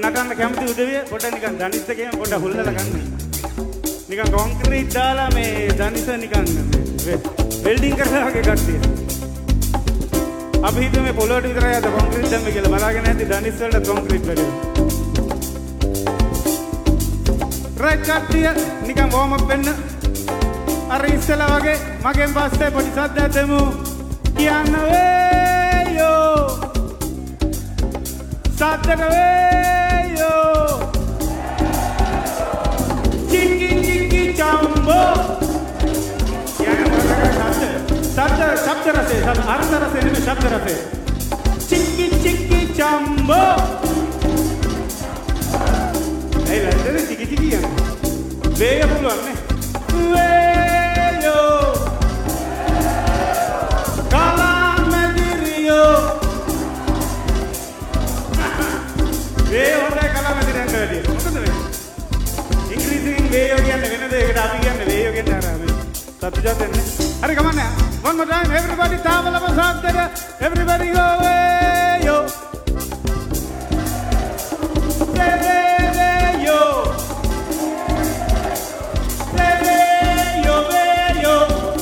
නටන්න කැමති උදවිය පොඩ්ඩක් නිකන් දනිස් එකේම පොඩ්ඩක් හුල්ලලා ගන්න. නිකන් කොන්ක්‍රීට් දාලා මේ දනිස නිකන් වෙල්ඩින් කරලා වගේ කට්ටිය. අපි හිතුවේ මේ පොළොවට විතරයි අද කොන්ක්‍රීට් දැම්මේ කියලා. බලාගෙන ඇද්දි දනිස් වලට කොන්ක්‍රීට් වැඩේ. රයිට් කට්ටිය නිකන් වෝම් අප් වෙන්න. අර ඉස්සෙල්ලා වගේ මගෙන් පස්සේ පොඩි සද්දයක් දෙමු. කියන්න වේයෝ. සද්දට වේයෝ. චිංගි චිංගි චම්බෝ. शब्द रसे अर्थ रसे नहीं शब्द रसे चिक्की चिक्की चंबो नहीं लगते थे चिक्की चिक्की है वे ये बोलो हमने वे यो काला में दिरियो वे होता है काला में दिरियो कर दिया मतलब नहीं इंग्लिश वे यो क्या नहीं वेने देख डाबी क्या नहीं वे यो क्या नहीं रहा है तब जाते हैं अरे come on now one more time everybody tabalama saatera everybody go away yo yo yo yo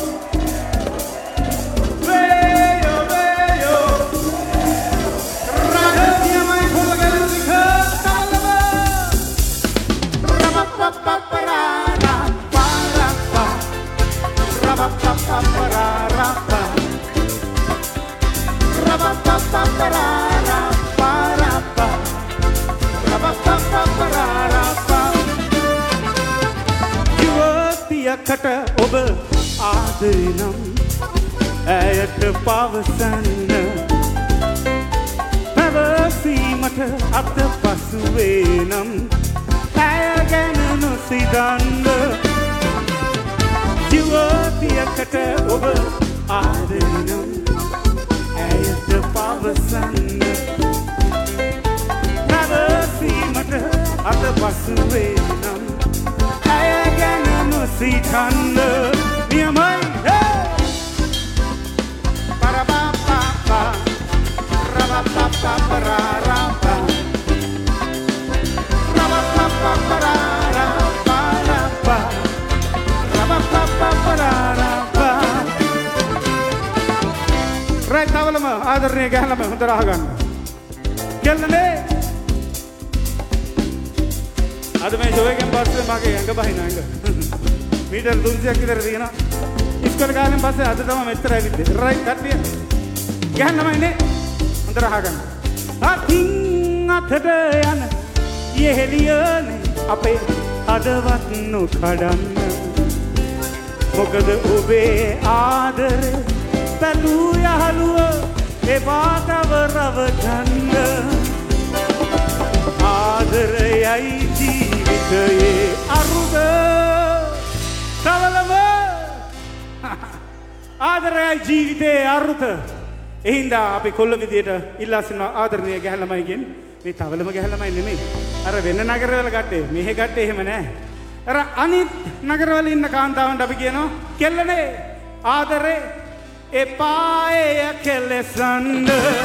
yo radhiya mai khulgal dikha tabalama rapapapparara parappa rapapapparara කට ඔබ ආදරෙනම් ඇයට පවසන්න පැවසීමට අත පසු වේනම් ඇය ගැන නොසිතන්න ජීවිතයකට ඔබ ආදරෙනම් ඇයට පවසන්න පැවසීමට අත පසු වේනම් ඇය ගැන නොසිතන්න නියමයි Parapapa Rapapappararapa Rapapappararapa Rapapappararapa Right තවලම ආදරණීය ගැහලම හොඳට අහගන්න. කෙල්ලනේ අද මේ ෂෝ එකෙන් පස්සේ මගේ ඇඟ බහින ඇඟ මීටර් 300ක් විතර තියෙනවා. ඉස්කෝලේ කාලෙන් පස්සේ අද තමයි මෙච්චර ඇවිත්. රයිට් කට්ටිය. ගහන්න ළමයිනේ. හොඳට අහගන්න. අතින් අතට යන යෙහෙලියනේ අපේ හදවත් නොකඩන්න. මොකද ඔබේ ආදරේ බැලූ යහළුව ඒ පාතව රවටන්න. ආදරයයි ජීවිතයේ අරුද තවලම ආදරයයි ජීවිතයේ අරුත. එහින්දා අපි කොල්ල විදියට ඉල්ලා සිටිනවා ආදරණීය ගැහැළමයිගෙන්. මේ තවලම ගැහැළමයි නෙමෙයි. අර වෙන නගරවල කට්ටේ මෙහෙ කට්ටේ එහෙම නෑ. අර අනිත් නගරවල ඉන්න කාන්තාවන්ට අපි කියනවා කෙල්ලනේ ආදරේ එපාය කෙලසන්න.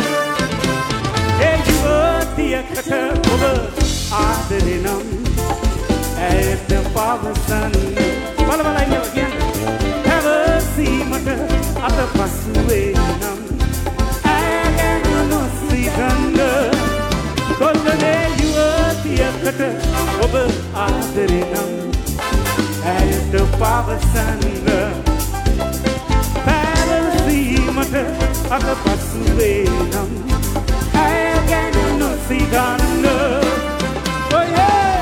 ඒ ජීවිතයකට ඔබ ආදරේ නම් ඇයට පවසන්න. බල බල ඉන්නවා කියන්නේ පැවසීමට අත පසු වේනම් ඇය ගැන නොසිතන්න. කොල්ලනේ යුවතියකට ඔබ ආදරේ නම් ඇයට පවසන්න. පැවසීමට අත පසු වේනම් ඇය ගැන නොසිතන්න. Oh yeah!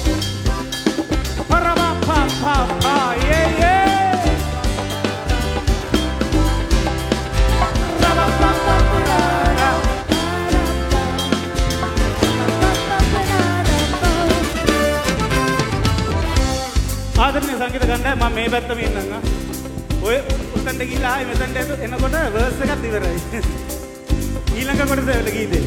Parapapapapa, yeah yeah! Rapapapparara. ආදරණීය සංගීත ගණ්ඩායම මම මේ පැත්තම ඉන්නම්. ඔය උතන්ට ගිහලා ආයි මෙතනට එනකොට වර්ස් එකක් ඉවරයි. ඊළඟ කොටස වල ගීතේ.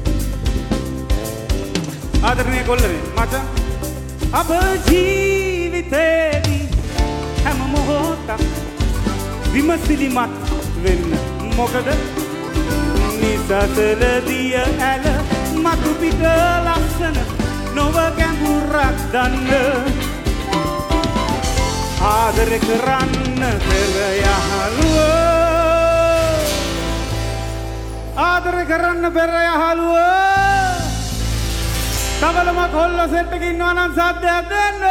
ආදරණීය කොල්ලනේ මචං අප ජීවිතේදී හැම මොහොතක් විමසිලිමත් වෙන්න. මොකද නිසතලදිය ඇල මතු පිට ලස්සන නොව ගැඹුරක් දන්න ආදර කරන්න පෙර යහළුව ආදර කරන්න පෙර යහළුව තවලම කොල්ල සෙට් එකක ඉන්නවා නම් සද්දයක් දෙන්න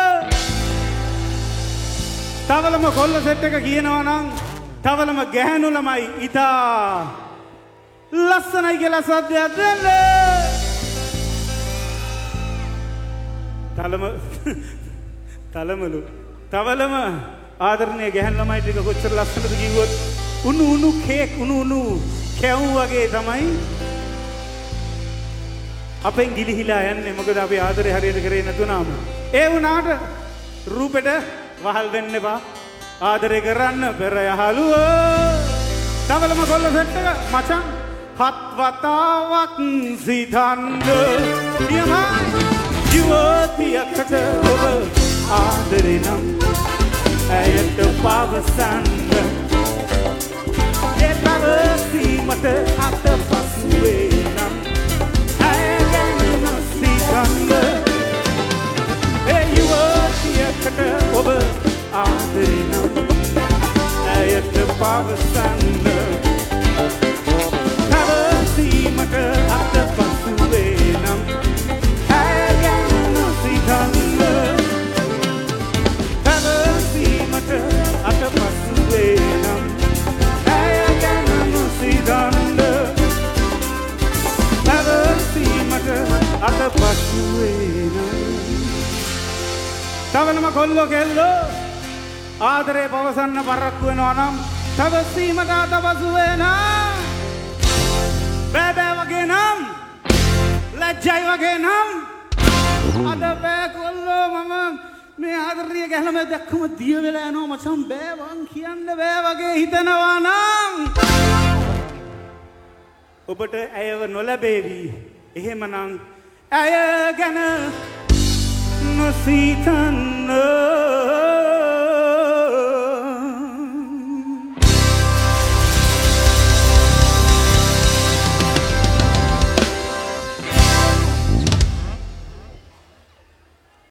තවලම කොල්ල සෙට් එක කියනවා නම් තවලම ගැහණු ළමයි ඉතා ලස්සනයි කියලා සද්දයක් දෙන්න තලමලු තවලම ආදරණීය ගැහණු ළමයි ටික කොච්චර ලස්සනද කිව්වොත් උණු උණු කේක් උණු උණු කැවුම් වගේ තමයි අපෙන් ගිලිහිලා යන්නේ මොකද අපි ආදරේ හරියට කරේ නැතුණාම ඒ වුණාට රූපෙට වහල් වෙන්න එපා ආදරේ කරන්න පෙර යහළුව තවලම කොල්ල සෙට් එක මචං හත් වතාවක් සිතන්න නියමයි යුවතියකට ඔබ ආදරේ නම් ඇයට පවසන්න ඒ පවසීමට අතපසුවේ නම් ඇය ගැන සිතන්න ඒ යුවතියකට ඔබ ආදරේ නම් ඇයට පවසන්න පවසීමට අතපසුවේ නම් ඇය ගැන සිතන්න පවසීමට අතපසුවේ නම් ඇය ගැන සිතන්න පවසීමට අතපසුවේ නම් තවලම කොල්ලෝ කෙල්ලෝ ආදරේ පවසන්න පරක්කු වෙනවා නම් තවසීමට අතපසුවේ නම් බෑ බෑ වගේ නම් ලැජ්ජයි වගේ නම් අද බෑ කොල්ලෝ මම මේ ආදරණීය ගැහණුව දැක්කම දිය වෙලා යනවා මචං බෑ වන් කියන්න බෑ වගේ හිතනවා නම් ඔබට ඇයව නොලැබේවි එහෙමනම් ඇය ගැන නොසිතන්න